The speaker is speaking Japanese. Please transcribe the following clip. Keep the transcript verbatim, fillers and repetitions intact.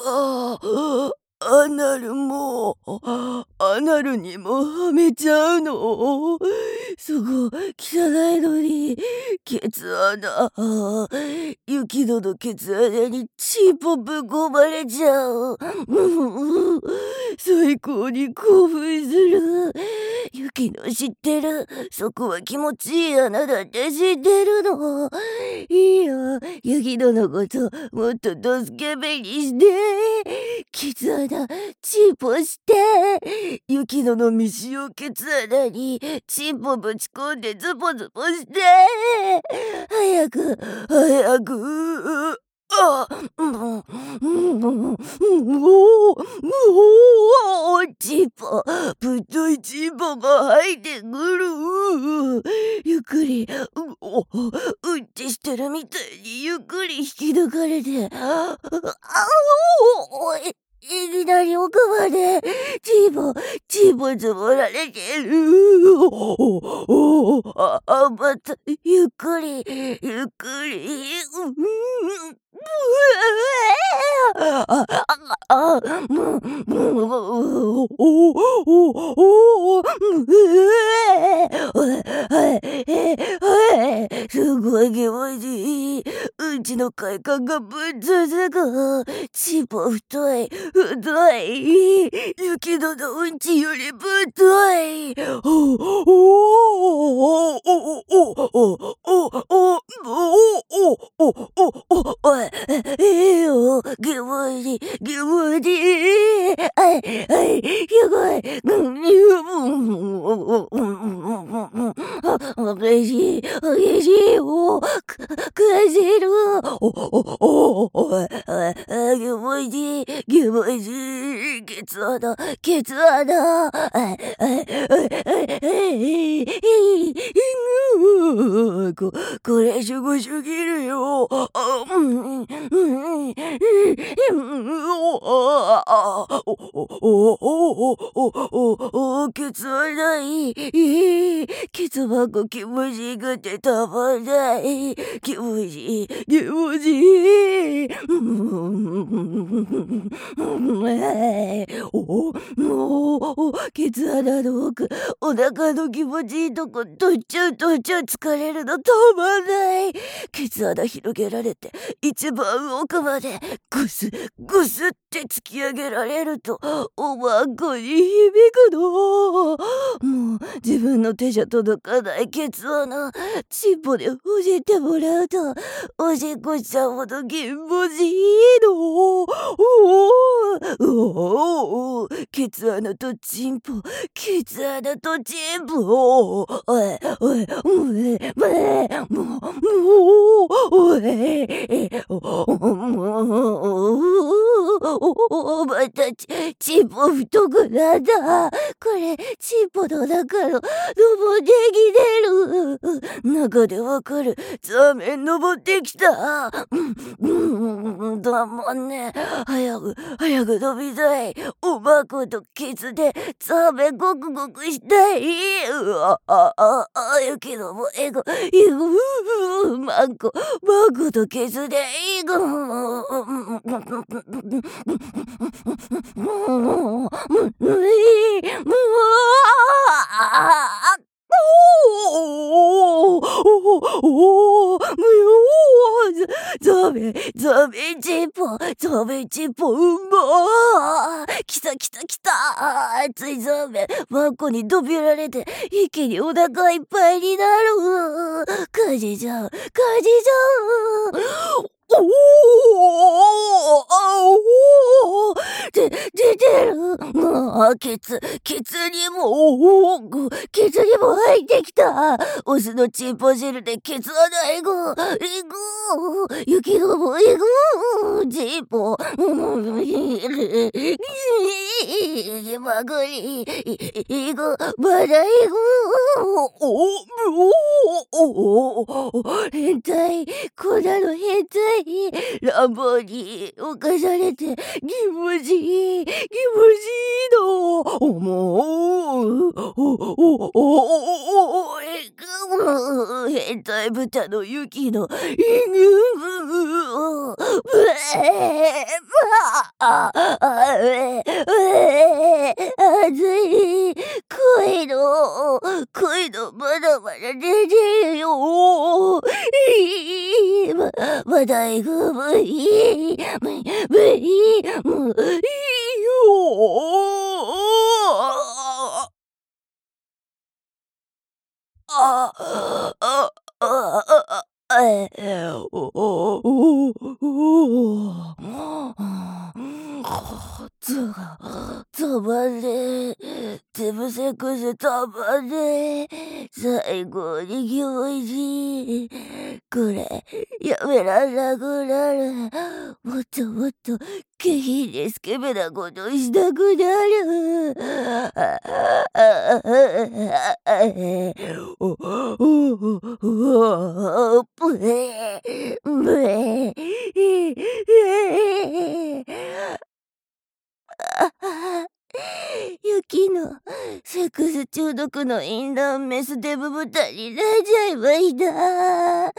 ああ、アナルも、アナルにもはめちゃうの？そこ、汚いのに、ケツ穴、雪乃のケツ穴にチンポぶっ込まれちゃう。最高に興奮する。雪乃知ってる？そこは気持ちいい穴だって知ってるの？いいよ、雪乃のこともっとドスケベにして、ケツ穴チンポして、雪乃の未使用ケツ穴にチンポぶち込んでズボズボして、早く早く、あ、もう、もう、もう、もう、チンポ、ぶっといチンポが入ってくる。ゆっくり、お、うんちしてるみたいにゆっくり引き抜かれて、あ、お、いきなり奥まで、チンポ、チンポつぼられてる。お、お、あ、あ、また、ゆっくり、ゆっくり、うん、あ、あ、あ、もう、もう、お、お、お、お、すごい気持ちいい。うんちの快感がぶっ続く。チンポ太い、太い。雪乃のうんちよりぶ太い。お、お、お、お、お、お、お、お、お、お、お、お、お、いいよ、気持ちいい、気持ちいい。はい、はい、すごい。嬉しい、嬉しいよ。感じる。お、お、お、お、気持ちいい、気持ちいい。ケツ穴、ケツ穴。こ、これすごすぎるよ。あ、うん、うん、うん、お、お、お、お、お、ケツ穴いい、いい。ケツ箱気持ちいいくてたまんない。気持ちいい、気持ちいい。お、お、ケツ穴の奥、お腹の気持ちいいとこ、どっちゅうどっちゅう疲れるのたまんない。ケツ穴広げられて、一番奥まで、ぐす、ぐすって突き上げられると、おまんこに響くの。もう、自分の手じゃ届かないケツ穴、チンポで教えてもらうと、おしっこしちゃうほど気持ちいいの。おお、おお、ケツ穴とチンポ、ケツ穴とチンポ。おい、おい、もうね、もうね、もう、もう、おい、お、もう、またチ、チンポ太くなった。これ、チンポの中の、登ってきてる。中でわかる。座面登ってきた。うん、うん、だもんね。早く、早く飛びたい。おまことケツで、座面ゴクゴクしたい。うわ、あ、あ、あ、雪のもえご、いぐ、う、まんこ、まんことケツで、いぐ、もう、おおおおザメ、ザメチンポ、ザメチンポ、うんまー。来た来た来た。熱いザメ、マンコに飛びられて、一気にお腹いっぱいになる。感じちゃう、感じちゃう。おお、あお、で、出てる。もう、ケツ、ケツにも、おお、ケツにも入ってきた。オスのチンポ汁でケツ穴えぐ、えぐ、雪のもえぐ、チンポ、まぐり、えぐ、まだえぐ、おお、おお、変態、こんなの変態。乱暴に犯されて気持ちいい、気持ちいいの。おもう、お、お、お、お、お、えぐ、変態豚の雪の、いぐ、ぶええ、ああ、あ、え、え、熱い。恋の、恋のまだまだ出てるよ。いい、ま、まだ行く、もういい、もういい、もういい、もういいよ。ああ、あ、ああ、あ、え、おおおおお、つたまん手ぶせくせたまんね最高に気持ちいい。これ、やめらんなくなる。もっともっと下品でスケベなことしたくなる。ああ、ああ、ああ、おおおおお、ぷえ、ぷえ、ああ、雪のセックス中毒の淫乱メスデブ豚になっちゃえばいいんだ。